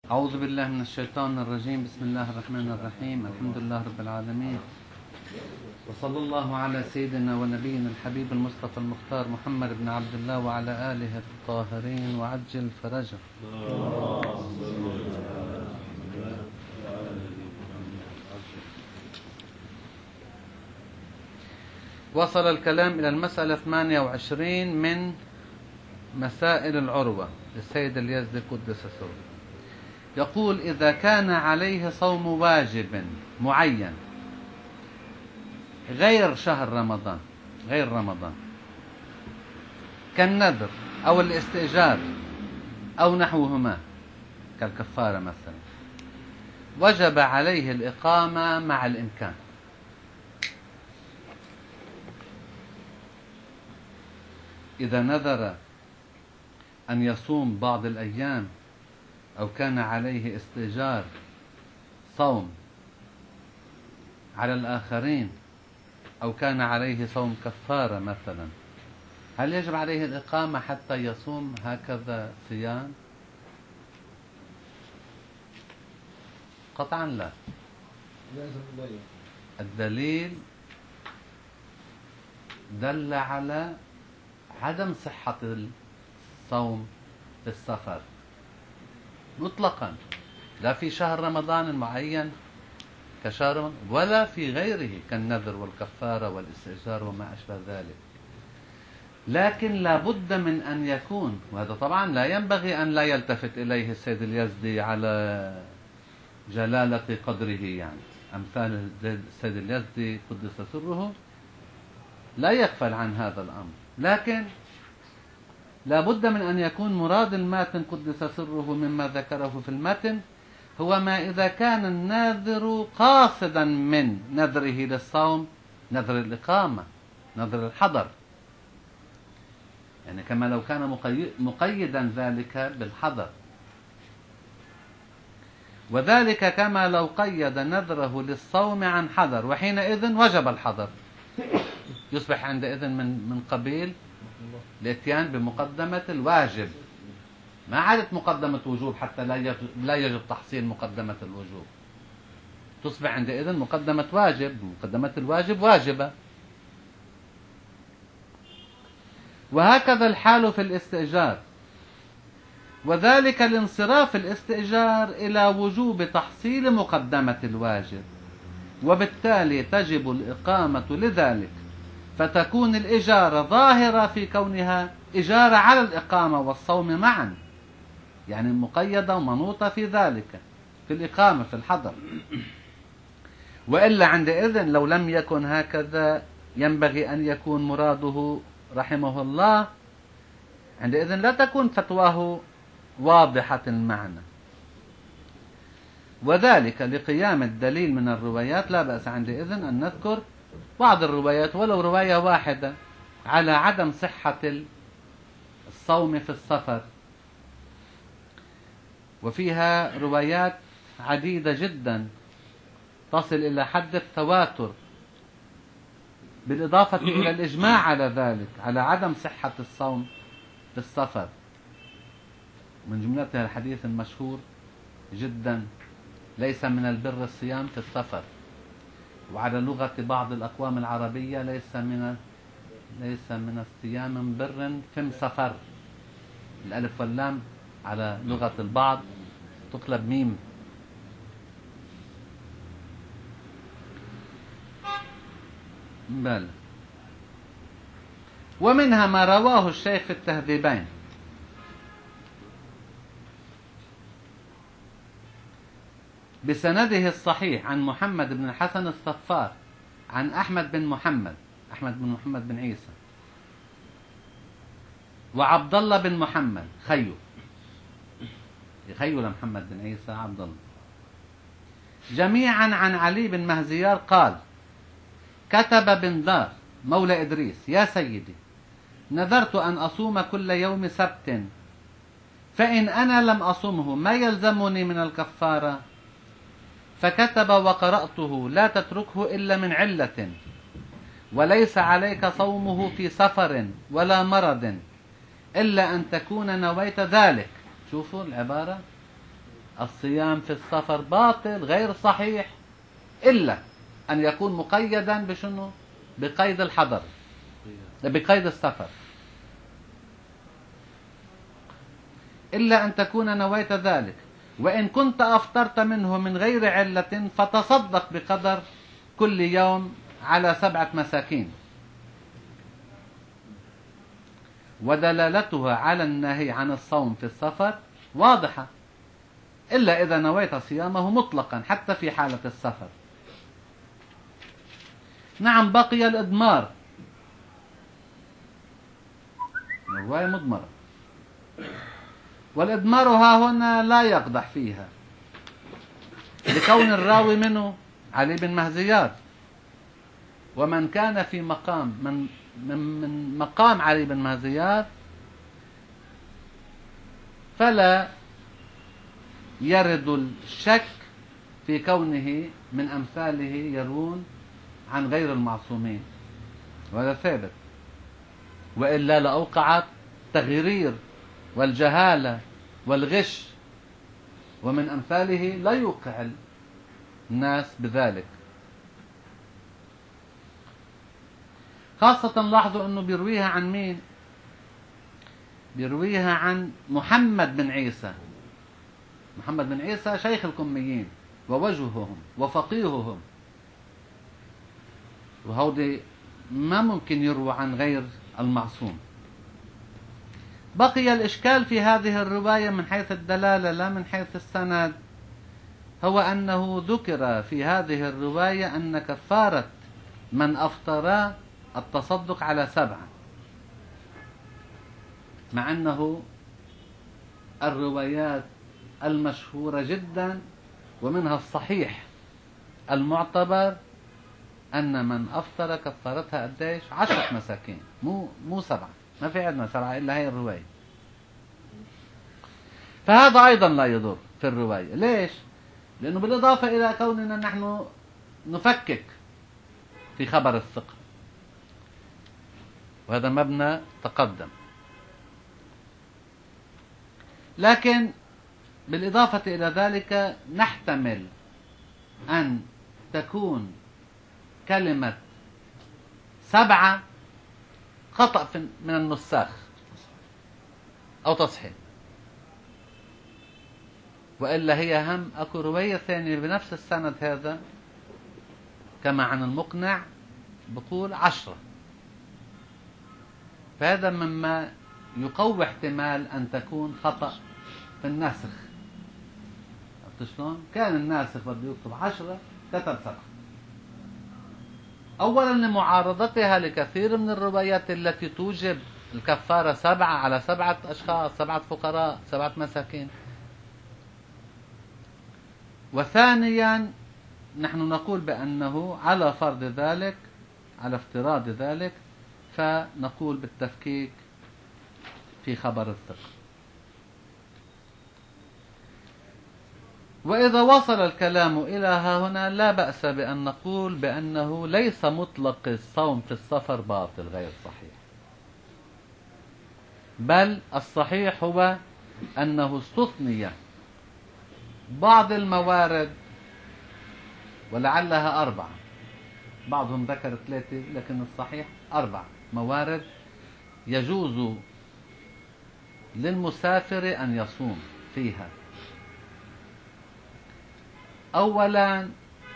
أعوذ بالله من الشيطان الرجيم. بسم الله الرحمن الرحيم. الحمد لله رب العالمين، وصلى الله على سيدنا ونبينا الحبيب المصطفى المختار محمد بن عبد الله وعلى آله الطاهرين وعجل فرجه. وصل الكلام إلى المسألة 28 من مسائل العروة للسيد اليزدي قدس سره. يقول: إذا كان عليه صوم واجب معين غير شهر رمضان، غير رمضان، كالنذر أو الاستئجار أو نحوهما كالكفارة مثلا، وجب عليه الإقامة مع الإمكان. إذا نذر أن يصوم بعض الأيام، أو كان عليه استئجار صوم على الآخرين، أو كان عليه صوم كفارة مثلا، هل يجب عليه الإقامة حتى يصوم هكذا صيام؟ قطعا لا. الدليل دل على عدم صحة الصوم في السفر مطلقا، لا في شهر رمضان المعين كشهر رمضان ولا في غيره كالنذر والكفارة والاستئجار وما أشبه ذلك. لكن لا بد من أن يكون، وهذا طبعا لا ينبغي أن لا يلتفت إليه السيد اليزدي على جلالة قدره، يعني أمثال السيد اليزدي قدس سره لا يغفل عن هذا الأمر، لكن لا بد من أن يكون مراد الماتن قدس سره مما ذكره في المتن هو ما إذا كان الناذر قاصدا من نذره للصوم نذر الإقامة، نذر الحضر، يعني كما لو كان مقيدا ذلك بالحضر، وذلك كما لو قيد نذره للصوم عن حضر، وحينئذ وجب الحضر، يصبح عندئذ من قبيل الاتيان بمقدمة الواجب، ما عادت مقدمة وجوب حتى لا يجب تحصيل مقدمة الوجوب، تصبح عندئذ مقدمة واجب، مقدمة الواجب واجبة. وهكذا الحال في الاستئجار، وذلك لانصراف الاستئجار إلى وجوب تحصيل مقدمة الواجب، وبالتالي تجب الإقامة لذلك، فتكون الإجارة ظاهرة في كونها إجارة على الإقامة والصوم معا، يعني مقيدة ومنوطة في ذلك، في الإقامة في الحضر. وإلا عندئذ لو لم يكن هكذا ينبغي أن يكون مراده رحمه الله، عندئذ لا تكون فتواه واضحة المعنى. وذلك لقيام الدليل من الروايات، لا بأس عندئذ أن نذكر بعض الروايات ولو رواية واحدة على عدم صحة الصوم في السفر، وفيها روايات عديدة جدا تصل إلى حد التواتر، بالإضافة إلى الإجماع على ذلك، على عدم صحة الصوم في السفر، من جملتها الحديث المشهور جدا: ليس من البر الصيام في السفر، وعلى لغة بعض الأقوام العربية: ليس من الصيام بر فم سفر، الألف واللام على لغة البعض تقلب ميم. بل ومنها ما رواه الشيخ في التهذيبين بسنده الصحيح عن محمد بن الحسن الصفار عن أحمد بن محمد بن عيسى، وعبد الله بن محمد خيو لمحمد بن عيسى عبد الله، جميعا عن علي بن مهزيار قال: كتب بن دار مولى إدريس: يا سيدي، نذرت أن أصوم كل يوم سبت، فإن أنا لم أصمه ما يلزمني من الكفارة؟ فكتب وقرأته: لا تتركه إلا من علة، وليس عليك صومه في سفر ولا مرض إلا أن تكون نويت ذلك. شوفوا العبارة: الصيام في السفر باطل غير صحيح، إلا أن يكون مقيدا بشنو؟ بقيد الحضر، بقيد السفر، إلا أن تكون نويت ذلك. وإن كنت أفطرت منه من غير علة فتصدق بقدر كل يوم على 7 مساكين. ودلالتها على النهي عن الصوم في السفر واضحة، إلا إذا نويت صيامه مطلقا حتى في حالة السفر. نعم، بقي الإضمار، الرواية مضمرة، والإضمار ها هنا لا يقدح فيها، لكون الراوي منه علي بن مهزيات، ومن كان في مقام من مقام علي بن مهزيات فلا يرد الشك في كونه من أمثاله يرون عن غير المعصومين، وهذا ثابت، وإلا لأوقعت تغرير والجهالة والغش، ومن أمثاله لا يوقع الناس بذلك. خاصة لاحظوا أنه بيرويها عن مين؟ بيرويها عن محمد بن عيسى. محمد بن عيسى شيخ الكميين ووجههم وفقيههم، وهودي ما ممكن يروى عن غير المعصوم. بقي الإشكال في هذه الرواية من حيث الدلالة لا من حيث السند، هو أنه ذكر في هذه الرواية أن كفارة من أفطر التصدق على 7، مع أنه الروايات المشهورة جدا ومنها الصحيح المعتبر أن من أفطر كفارتها قديش؟ 10 مساكين، مو 7، ما في عندنا 7 إلا هي الرواية. فهذا أيضا لا يضر في الرواية. ليش؟ لأنه بالإضافة إلى كوننا نحن نفكك في خبر الثقة، وهذا مبنى تقدم، لكن بالإضافة إلى ذلك نحتمل أن تكون كلمة 7 خطأ من النساخ أو تصحيح، وإلا هي هم أكو رواية ثانية بنفس السند هذا كما عن المقنع بقول 10، فهذا مما يقوي احتمال أن تكون خطأ في الناسخ. عرفت شلون؟ كان الناسخ بده يكتب 10 كتب 7، أولا لمعارضتها لكثير من الروايات التي توجب الكفارة 7 على 7 أشخاص، 7 فقراء، 7 مساكين. وثانيا نحن نقول بأنه على فرض ذلك، على افتراض ذلك، فنقول بالتفكيك في خبر الثقة. وإذا وصل الكلام إلى ها هنا لا بأس بأن نقول بأنه ليس مطلق الصوم في السفر باطل غير صحيح، بل الصحيح هو أنه استثني بعض الموارد، ولعلها 4، بعضهم ذكر 3، لكن الصحيح 4 موارد يجوز للمسافر أن يصوم فيها. أولا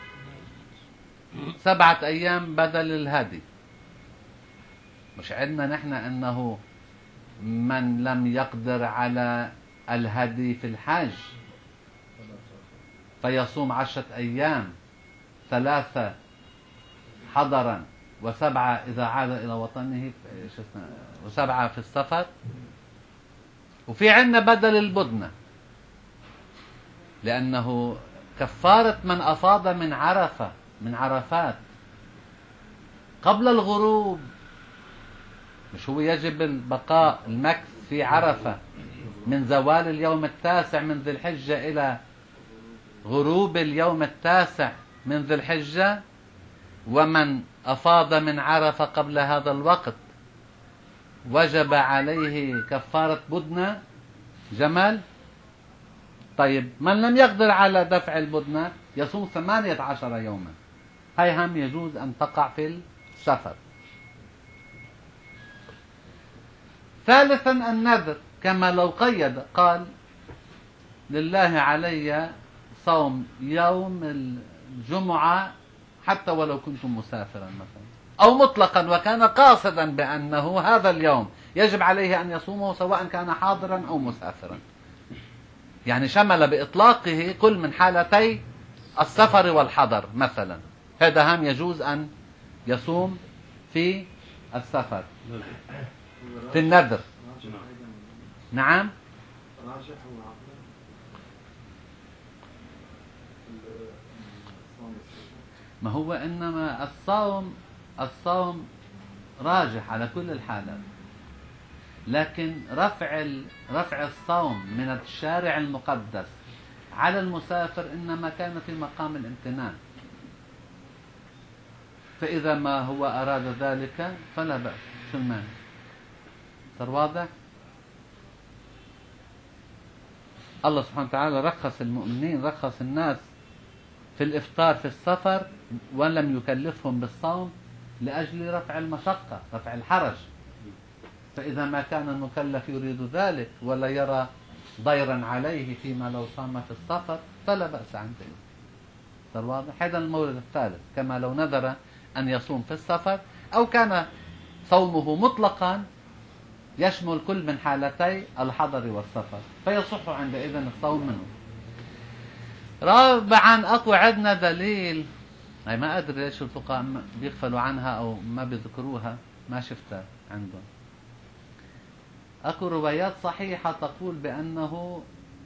7 أيام بدل الهدي، مش عندنا نحن أنه من لم يقدر على الهدي في الحج فيصوم 10 أيام، 3 حضرا و7 إذا عاد إلى وطنه، و7 في السفر. وفي عندنا بدل البدنة، لأنه كفارة من أفاض من عرفة، من عرفات قبل الغروب، مش هو يجب البقاء المكث في عرفة من زوال اليوم 9 من ذي الحجة إلى غروب اليوم 9 من ذي الحجة؟ ومن أفاض من عرفة قبل هذا الوقت وجب عليه كفارة بدنة جمل. طيب من لم يقدر على دفع البدنة يصوم 18 يوما. هاي هم يجوز أن تقع في السفر. ثالثا النذر، كما لو قيد قال لله علي صوم يوم الجمعة حتى ولو كنت مسافرا مثلا، أو مطلقا وكان قاصدا بأنه هذا اليوم يجب عليه أن يصومه سواء كان حاضرا أو مسافرا، يعني شمل بإطلاقه كل من حالتي السفر والحضر مثلا. هذا هم يجوز أن يصوم في السفر في النذر. نعم. ما هو إنما الصوم راجح على كل الحالات، لكن رفع الصوم من الشارع المقدس على المسافر إنما كان في مقام الامتنان، فإذا ما هو أراد ذلك فلا بأس. شو المانع؟ صار واضح؟ الله سبحانه وتعالى رخص المؤمنين، رخص الناس في الإفطار في السفر ولم يكلفهم بالصوم لأجل رفع المشقة، رفع الحرج. فإذا ما كان المكلف يريد ذلك ولا يرى ضيرا عليه فيما لو صام في السفر فلا بأس عنده. صار واضح؟ هذا المورد الثالث، كما لو نذر أن يصوم في السفر أو كان صومه مطلقا يشمل كل من حالتي الحضر والسفر فيصح عندئذ الصوم منه. رابعا أكو عندنا دليل، هي ما أدري ليش الفقهاء بيغفلوا عنها أو ما بيذكروها، ما شفتها عندهم. أكو روايات صحيحة تقول بأنه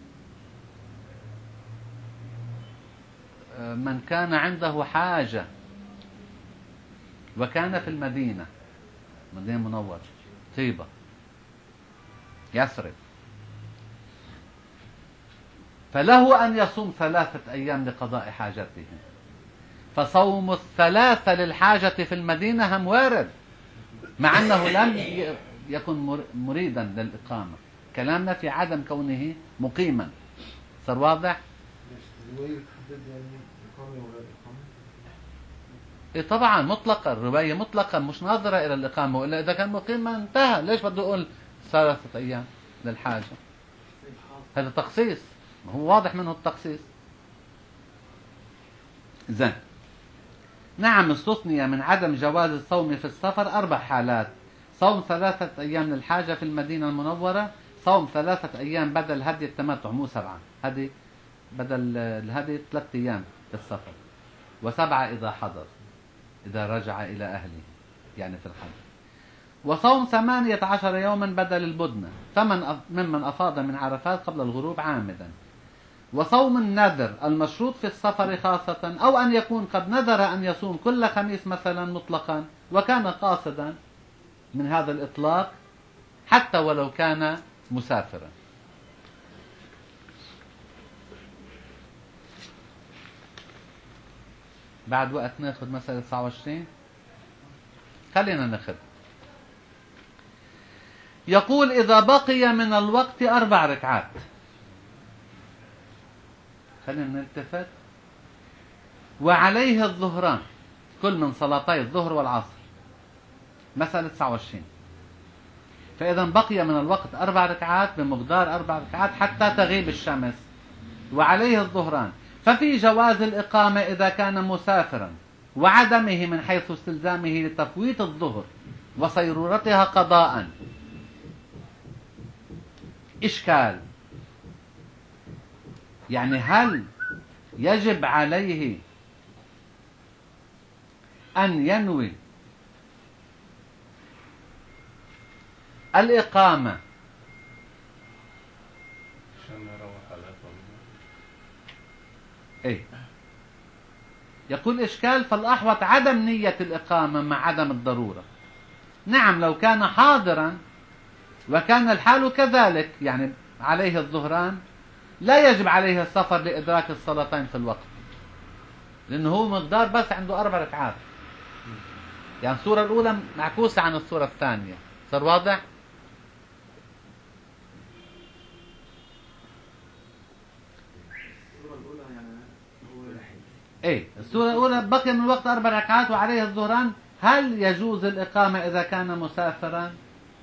من كان عنده حاجة وكان في المدينة المنورة طيبة يثرب فله أن يصوم 3 أيام لقضاء حاجته. فصوم 3 للحاجة في المدينة هم وارد مع أنه لم يكن مريدا للإقامة. كلامنا في عدم كونه مقيما. صار واضح؟ إيه طبعا مطلقا، الرواية مطلقا مش ناظرة إلى الإقامة، وإلا إذا كان مقيما انتهى. ليش بده يقول 3 أيام للحاجة؟ هذا تخصيص، هو واضح منه التخصيص. زين. نعم استثني من عدم جواز الصوم في السفر 4 حالات: صوم 3 أيام للحاجة في المدينة المنورة، صوم 3 أيام بدل هدي التمتع مو 7، هدي بدل الهدي 3 أيام في السفر، و7 إذا حضر إذا رجع إلى أهله يعني في الحج، وصوم 18 يوما بدل البدنة ممن أفاض من عرفات قبل الغروب عامدا، وصوم النذر المشروط في السفر خاصة، أو أن يكون قد نذر أن يصوم كل خميس مثلا مطلقا وكان قاصدا من هذا الإطلاق حتى ولو كان مسافرا. بعد وقت ناخذ مسألة 29، خلينا ناخذ. يقول إذا بقي من الوقت 4 ركعات، خلينا نلتفت، وعليه الظهران كل من صلاتي الظهر والعصر، مسألة 29. فإذا بقي من الوقت 4 ركعات بمقدار 4 ركعات حتى تغيب الشمس، وعليه الظهران، ففي جواز الإقامة إذا كان مسافرا، وعدمه من حيث استلزامه لتفويت الظهر وصيرورتها قضاء. إشكال، يعني هل يجب عليه أن ينوي الإقامة إيه؟ يقول إشكال، فالأحوط عدم نية الإقامة مع عدم الضرورة. نعم لو كان حاضرا وكان الحال كذلك يعني عليه الظهران لا يجب عليه السفر لإدراك الصلاتين في الوقت، لأنه هو مقدار بس عنده 4 ركعات، يعني الصورة الأولى معكوسة عن الصورة الثانية. صار واضح؟ ايه السورة الأولى بقي من الوقت 4 ركعات وعليه الظهران، هل يجوز الإقامة إذا كان مسافرا؟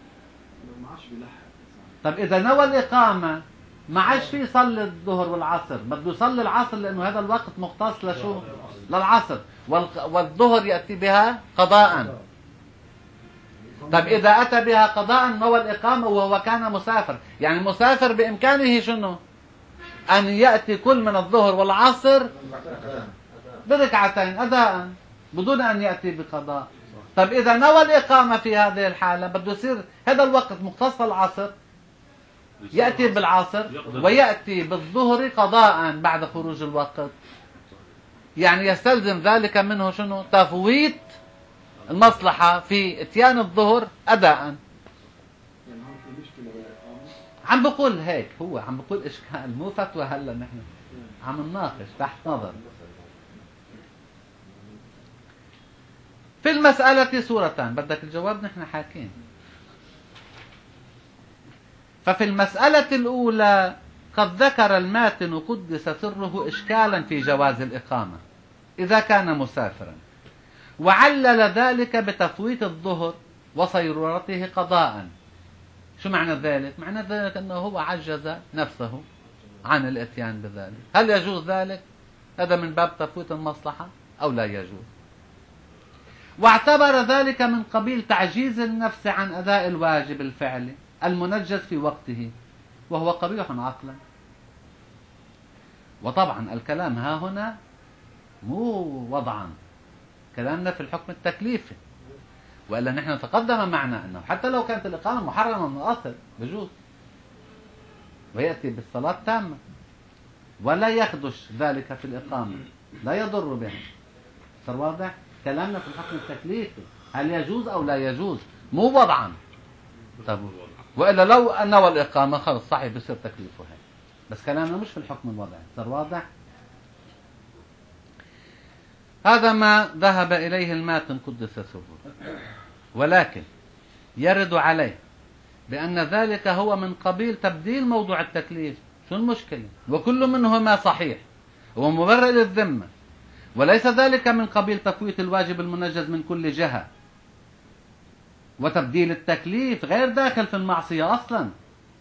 طب إذا نوى الإقامة ما عادش في يصلي الظهر والعصر، بده يصلي العصر لأنه هذا الوقت مختص لشو؟ للعصر، والظهر يأتي بها قضاء. طب إذا أتى بها قضاء نوى الإقامة وهو كان مسافر، يعني مسافر بإمكانه شنو؟ أن يأتي كل من الظهر والعصر بركعتين أداء بدون أن يأتي بقضاء. طب إذا نوى الإقامة في هذه الحالة بده يصير هذا الوقت مختص للعصر، يأتي بالعصر ويأتي بالظهر قضاء بعد خروج الوقت، يعني يستلزم ذلك منه شنو؟ تفويت المصلحة في اتيان الظهر أداء. عم بقول هيك، هو عم بقول إشكال مو فتوى، هلا نحن عم نناقش تحت نظر. في المسألة صورتان، بدك الجواب نحن حاكين. ففي المسألة الأولى قد ذكر الماتن قدس سره إشكالا في جواز الإقامة إذا كان مسافرا، وعلل ذلك بتفويت الظهر وصيرورته قضاء. شو معنى ذلك؟ معنى ذلك أنه هو عجز نفسه عن الاتيان بذلك. هل يجوز ذلك؟ هذا من باب تفويت المصلحة أو لا يجوز؟ واعتبر ذلك من قبيل تعجيز النفس عن أداء الواجب الفعلي المنجز في وقته، وهو قبيح عقلا. وطبعا الكلام ها هنا مو وضعا، كلامنا في الحكم التكليفي، وإلا نحن تقدم معنا أنه حتى لو كانت الإقامة محرمة من الأصل بجوز، ويأتي بالصلاة تامة ولا يخدش ذلك في الإقامة، لا يضر بها. صار واضح؟ كلامنا في الحكم التكليفي، هل يجوز أو لا يجوز، مو وضعا. طب وإلا لو نوى الإقامة خلص صحيح بصير تكليفه هيك، بس كلامنا مش في الحكم الوضعي. صار واضح؟ هذا ما ذهب إليه الماتن قدس سره، ولكن يرد عليه بأن ذلك هو من قبيل تبديل موضوع التكليف. شو المشكلة؟ وكل منهما صحيح ومبرر للذمة، وليس ذلك من قبيل تفويت الواجب المنجز من كل جهة. وتبديل التكليف غير داخل في المعصية أصلا،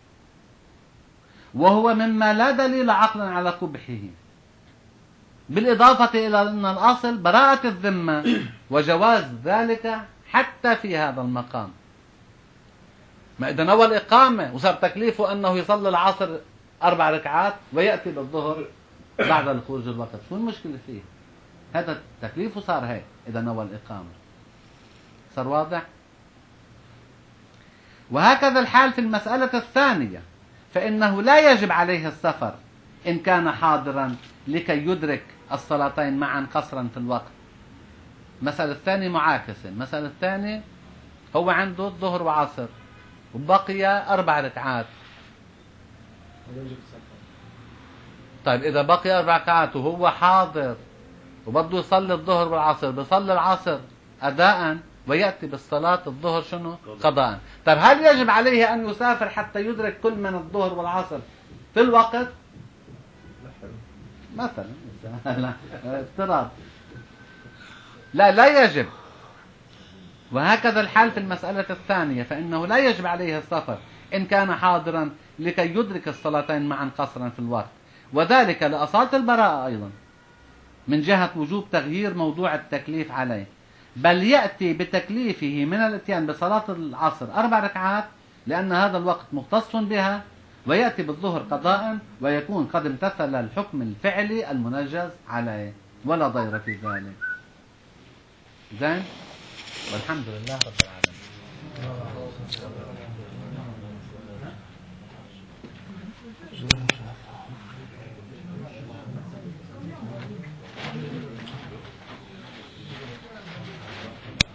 وهو مما لا دليل عقلا على قبحه، بالإضافة إلى أن الأصل براءة الذمة وجواز ذلك حتى في هذا المقام. ما إذا نوى الإقامة وصار تكليفه أنه يصلي العصر 4 ركعات ويأتي بالظهر بعد الخروج الوقت، شو المشكلة فيه؟ هذا تكليفه صار هيك إذا نوى الإقامة. صار واضح؟ وهكذا الحال في المسألة الثانية، فإنه لا يجب عليه السفر إن كان حاضرا لكي يدرك الصلاتين معا قصرا في الوقت. المسألة الثانية معاكسة. المسألة الثانية هو عنده الظهر وعصر وبقي 4 ركعات. طيب إذا بقي 4 ركعات وهو حاضر وبده يصلي الظهر والعصر، بيصلي العصر أداء ويأتي بالصلاة الظهر شنو؟ قضاء. طيب هل يجب عليه أن يسافر حتى يدرك كل من الظهر والعصر في الوقت؟ مثلا افتراض. لا يجب. وهكذا الحال في المسألة الثانية، فإنه لا يجب عليه السفر إن كان حاضرا لكي يدرك الصلاتين معا قصرا في الوقت، وذلك لأصالة البراءة أيضا من جهة وجوب تغيير موضوع التكليف عليه، بل يأتي بتكليفه من الاتيان بصلاة العصر 4 ركعات لأن هذا الوقت مختص بها، ويأتي بالظهر قضاء ويكون قد امتثل الحكم الفعلي المنجز عليه، ولا ضير في ذلك. زين، والحمد لله رب العالمين.